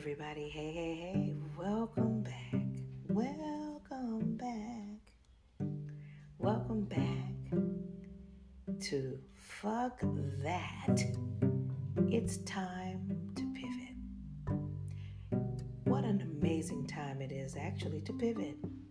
everybody. Hey, hey, hey. Welcome back. Welcome back. Welcome back to Fuck That. It's time to pivot. What an amazing time it is actually to pivot.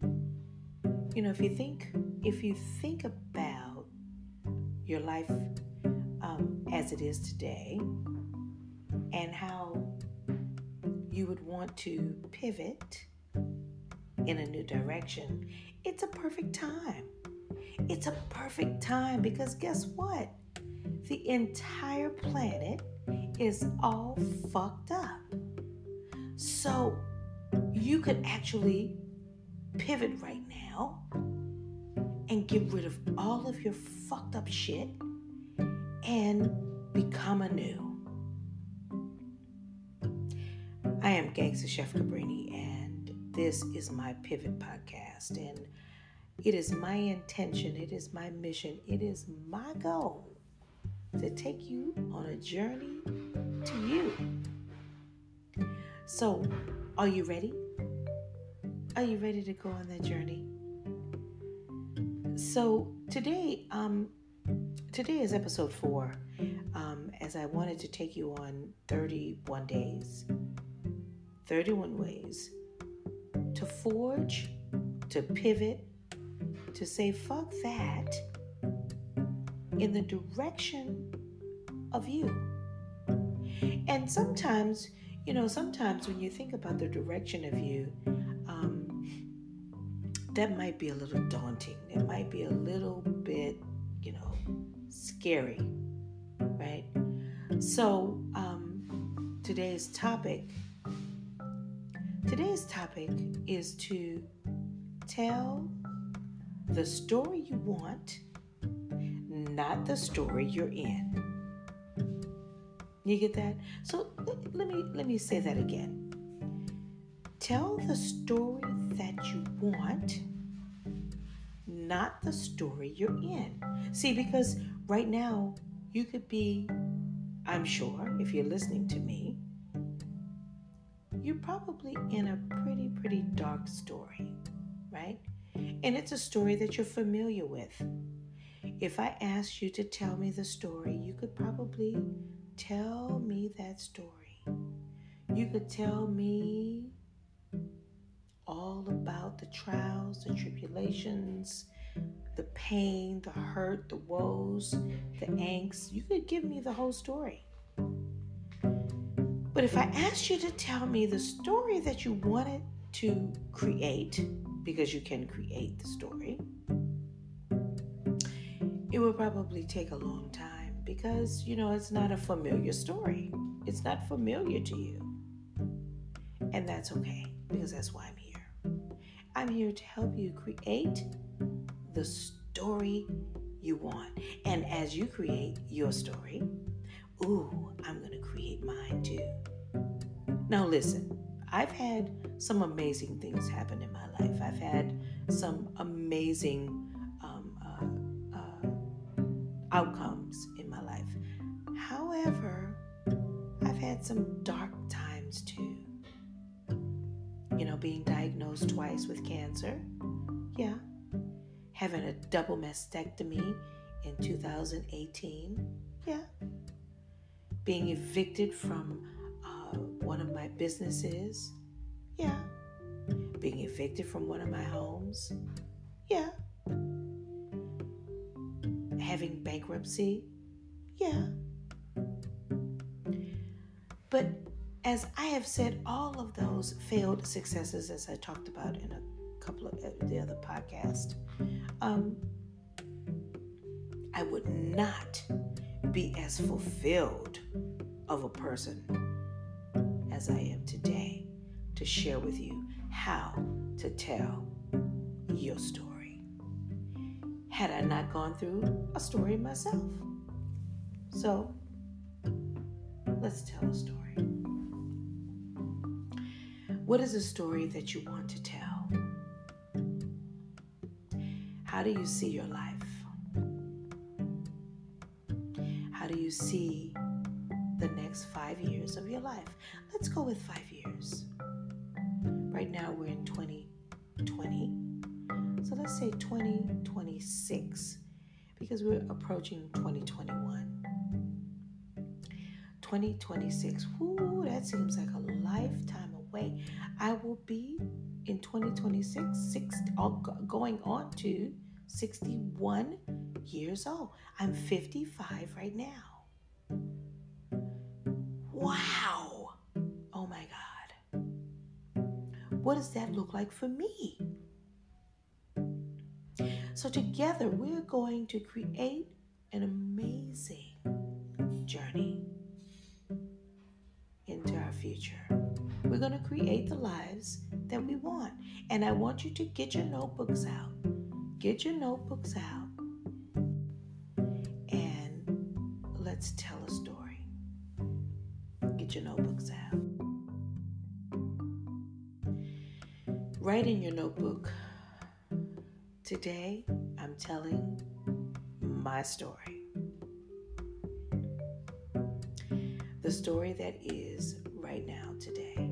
If you think about your life as it is today and how you would want to pivot in a new direction, it's a perfect time. It's a perfect time because guess what? The entire planet is all fucked up. So you could actually pivot right now and get rid of all of your fucked up shit and become anew. I am Gangsta Chef Cabrini, and this is my Pivot Podcast. And it is my intention, it is my mission, it is my goal to take you on a journey to you. So, are you ready? Are you ready to go on that journey? So today is episode 4. As I wanted to take you on 31 days, 31 ways to forge, to pivot, to say fuck that in the direction of you. And sometimes when you think about the direction of you, that might be a little daunting. It might be a little bit, scary, right? So today's topic is to tell the story you want, not the story you're in. You get that? So let me say that again. Tell the story that you want, not the story you're in. See, because right now you could be, I'm sure, if you're listening to me, you're probably in a pretty dark story, right? And it's a story that you're familiar with. If I asked you to tell me the story, you could probably tell me that story. You could tell me all about the trials, the tribulations, the pain, the hurt, the woes, the angst. You could give me the whole story. But if I asked you to tell me the story that you wanted to create, because you can create the story, it would probably take a long time because, it's not a familiar story. It's not familiar to you. And that's okay, because that's why I'm here. I'm here to help you create the story you want. And as you create your story, I'm going to create mine too. Now listen, I've had some amazing things happen in my life. I've had some amazing outcomes in my life. However, I've had some dark times too. Being diagnosed twice with cancer. Yeah. Having a double mastectomy in 2018. Yeah. Being evicted from one of my businesses. Yeah. Being evicted from one of my homes. Yeah. Having bankruptcy. Yeah. But as I have said, all of those failed successes, as I talked about in a couple of the other podcasts, I would not be as fulfilled of a person as I am today to share with you how to tell your story. Had I not gone through a story myself. So, let's tell a story. What is a story that you want to tell? How do you see your life? How do you see the next 5 years of your life. Let's go with 5 years. Right now we're in 2020. So let's say 2026 because we're approaching 2021. 2026. Whoo, that seems like a lifetime away. I will be in 2026 going on to 61 years old. I'm 55 right now. Wow. Oh my God. What does that look like for me? So together we're going to create an amazing journey into our future. We're going to create the lives that we want. And I want you to get your notebooks out. Get your notebooks out. And let's tell a story. Get your notebooks out. Write in your notebook. Today, I'm telling my story. The story that is right now, today.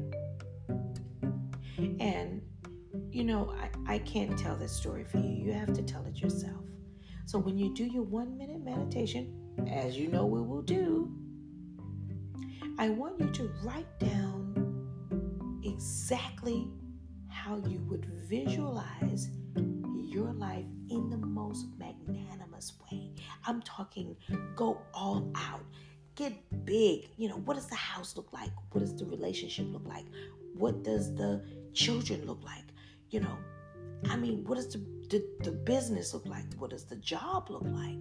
And, I can't tell this story for you. You have to tell it yourself. So when you do your 1-minute meditation, as you know we will do, I want you to write down exactly how you would visualize your life in the most magnanimous way. I'm talking go all out. Get big. What does the house look like? What does the relationship look like? What does the children look like? What does the business look like? What does the job look like?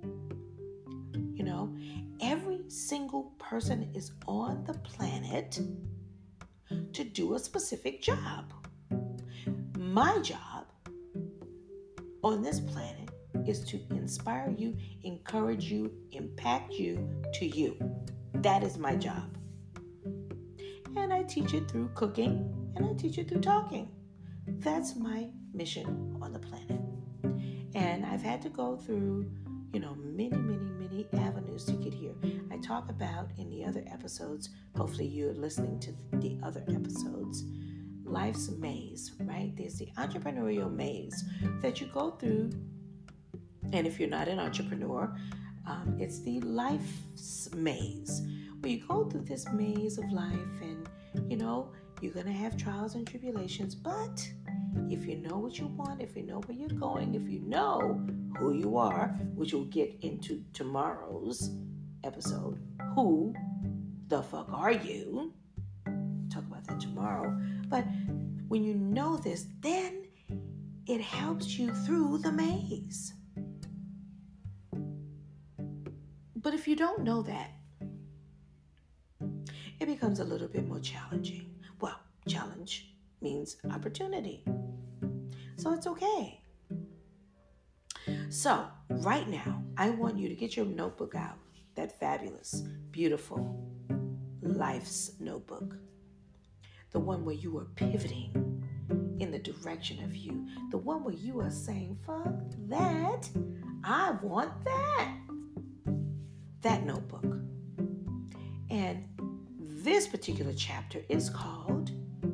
Every single person is on the planet to do a specific job. My job on this planet is to inspire you, encourage you, impact you to you. That is my job. And I teach it through cooking and I teach it through talking. That's my mission on the planet. And I've had to go through, many avenues to get here. I talk about in the other episodes, hopefully you're listening to the other episodes, life's maze, right? There's the entrepreneurial maze that you go through. And if you're not an entrepreneur, it's the life's maze where you go through this maze of life and, you're going to have trials and tribulations. But if you know what you want, if you know where you're going, if you know who you are, which we'll get into tomorrow's episode, who the fuck are you? Talk about that tomorrow. But when you know this, then it helps you through the maze. But if you don't know that, it becomes a little bit more challenging. Well, challenge means opportunity. So it's okay. So right now, I want you to get your notebook out, that fabulous, beautiful life's notebook. The one where you are pivoting in the direction of you. The one where you are saying, fuck that, I want that. That notebook. And this particular chapter is called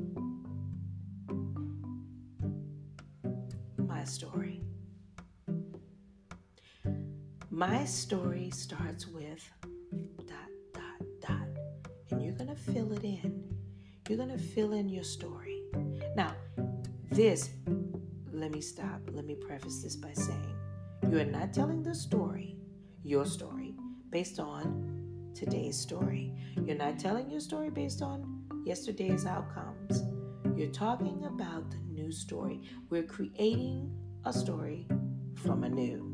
My Story. My story starts with ... And you're going to fill it in. You're going to fill in your story. Now, let me preface this by saying, you are not telling the story, your story, based on today's story. You're not telling your story based on yesterday's outcomes. You're talking about the new story. We're creating a story from anew.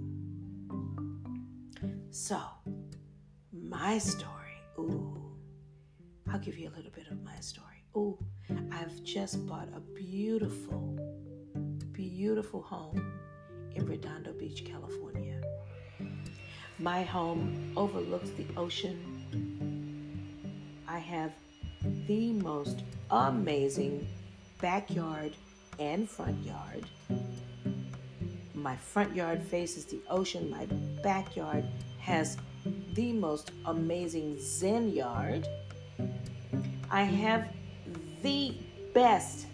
So, my story. Ooh, I'll give you a little bit of my story. Ooh, I've just bought a beautiful, beautiful home in Redondo Beach, California. My home overlooks the ocean. I have the most amazing backyard and front yard. My front yard faces the ocean. My backyard has the most amazing Zen yard. I have the best,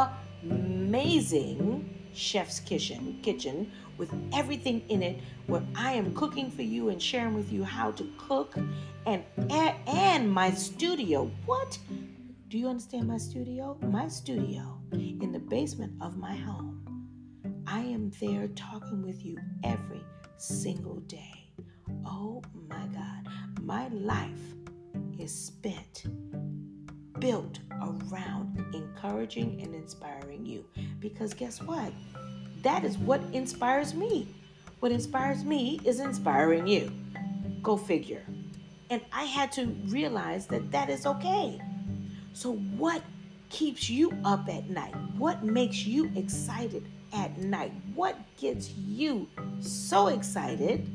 amazing chef's kitchen with everything in it, where I am cooking for you and sharing with you how to cook, and my studio. What? Do you understand my studio? My studio in the basement of my home. I am there talking with you every single day. Oh my God. My life is spent, built around encouraging and inspiring you. Because guess what? That is what inspires me. What inspires me is inspiring you. Go figure. And I had to realize that that is okay. So what keeps you up at night? What makes you excited at night? What gets you so excited?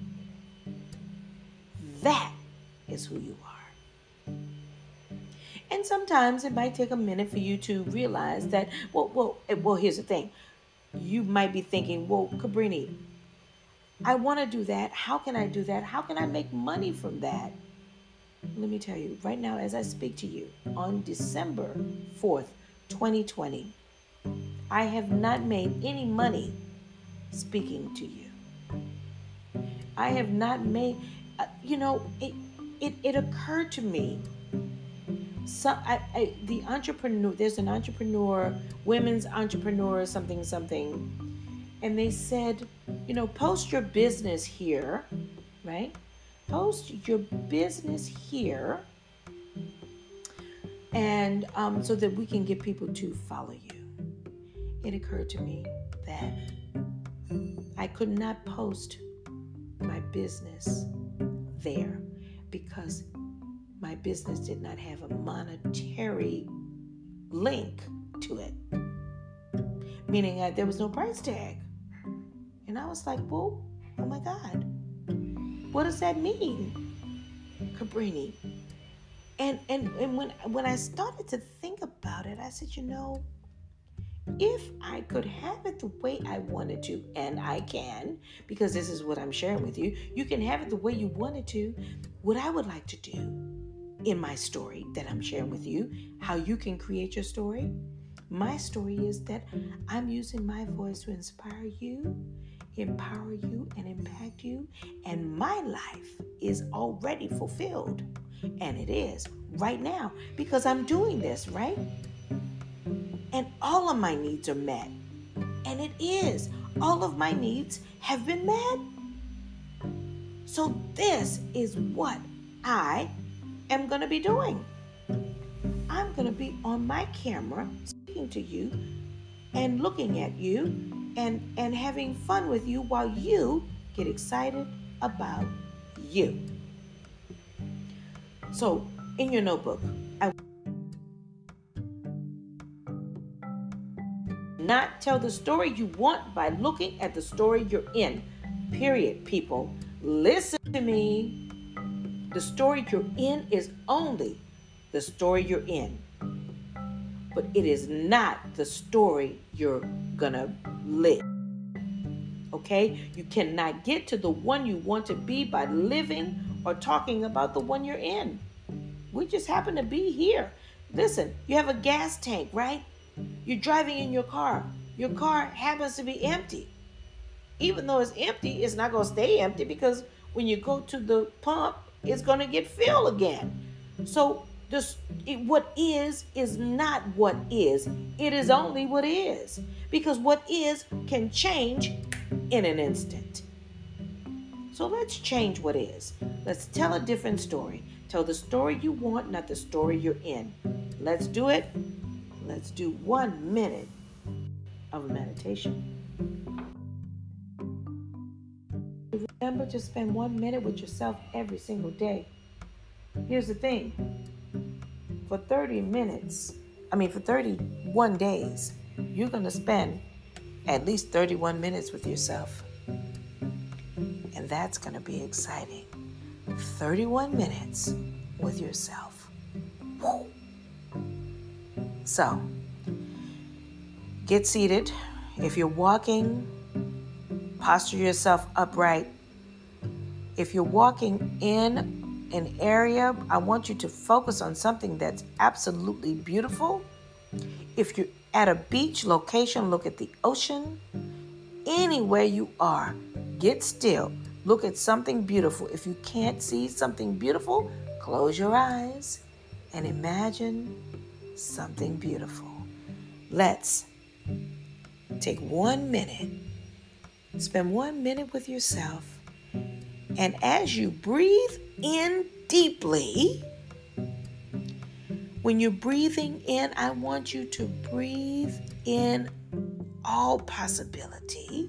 That is who you are. And sometimes it might take a minute for you to realize that, well, here's the thing. You might be thinking, well, Cabrini, I want to do that. How can I do that? How can I make money from that? Let me tell you, right now, as I speak to you, on December 4th, 2020, I have not made any money speaking to you. I have not made, it occurred to me. So the entrepreneur, there's an entrepreneur, women's entrepreneur, something, and they said, post your business here, right? Post your business here, and so that we can get people to follow you. It occurred to me that I could not post my business there because my business did not have a monetary link to it, meaning there was no price tag. And I was like, well, oh my God, what does that mean, Cabrini? And when I started to think about it, I said, if I could have it the way I wanted to, and I can, because this is what I'm sharing with you, you can have it the way you wanted to. What I would like to do in my story that I'm sharing with you, how you can create your story. My story is that I'm using my voice to inspire you, empower you, and impact you. And my life is already fulfilled. And it is right now because I'm doing this, right? And all of my needs are met. And it is. All of my needs have been met. So this is what I am going to be doing. I'm going to be on my camera speaking to you and looking at you and having fun with you while you get excited about you. So in your notebook, not tell the story you want by looking at the story you're in. Period, people. Listen to me. The story you're in is only the story you're in. But it is not the story you're gonna live. Okay? You cannot get to the one you want to be by living or talking about the one you're in. We just happen to be here. Listen, you have a gas tank, right? You're driving in your car. Your car happens to be empty. Even though it's empty, it's not going to stay empty because when you go to the pump, it's going to get filled again. So what is not what is. It is only what is. Because what is can change in an instant. So let's change what is. Let's tell a different story. Tell the story you want, not the story you're in. Let's do it. Let's do 1 minute of meditation. Remember to spend 1 minute with yourself every single day. Here's the thing. For 31 days, you're going to spend at least 31 minutes with yourself. And that's going to be exciting. 31 minutes with yourself. Woo. So, get seated. If you're walking, posture yourself upright. If you're walking in an area, I want you to focus on something that's absolutely beautiful. If you're at a beach location, look at the ocean. Anywhere you are, get still. Look at something beautiful. If you can't see something beautiful, close your eyes and imagine something beautiful. Let's take 1 minute. Spend 1 minute with yourself. And as you breathe in deeply, when you're breathing in, I want you to breathe in all possibility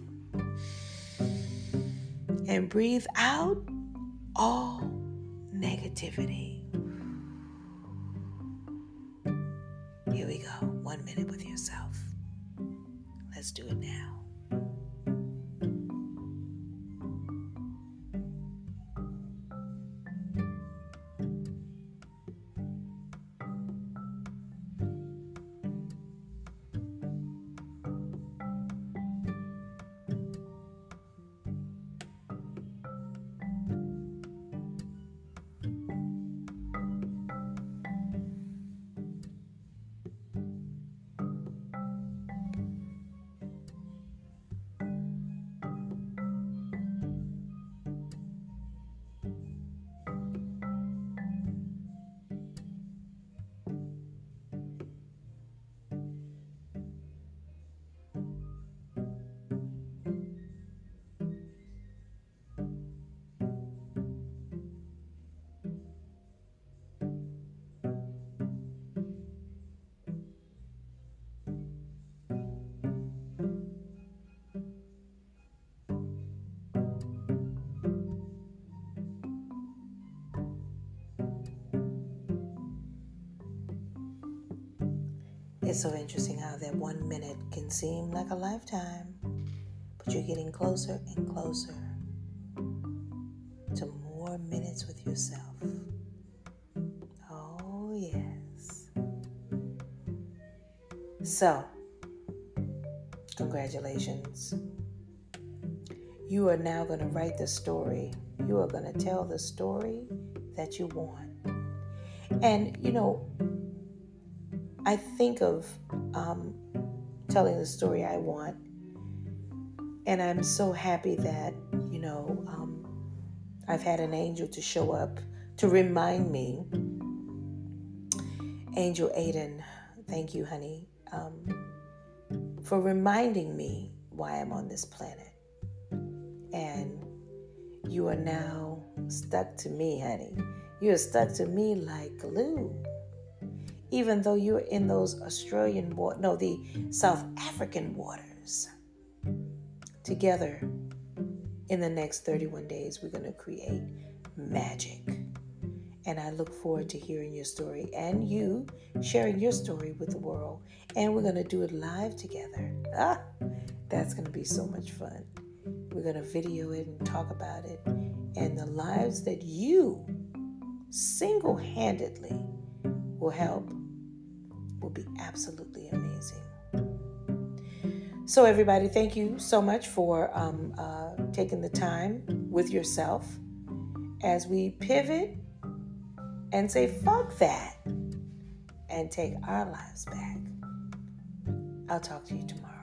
and breathe out all negativity. Here we go. 1 minute with yourself. Let's do it now. It's so interesting how that 1 minute can seem like a lifetime, but you're getting closer and closer to more minutes with yourself. Oh, yes. So, congratulations. You are now going to write the story. You are going to tell the story that you want. And, I think of telling the story I want. And I'm so happy that, I've had an angel to show up to remind me. Angel Aiden, thank you, honey, for reminding me why I'm on this planet. And you are now stuck to me, honey. You are stuck to me like glue. Even though you're in those the South African waters. Together, in the next 31 days, we're going to create magic. And I look forward to hearing your story and you sharing your story with the world. And we're going to do it live together. That's going to be so much fun. We're going to video it and talk about it. And the lives that you single-handedly will help will be absolutely amazing. So everybody, thank you so much for taking the time with yourself as we pivot and say, fuck that, and take our lives back. I'll talk to you tomorrow.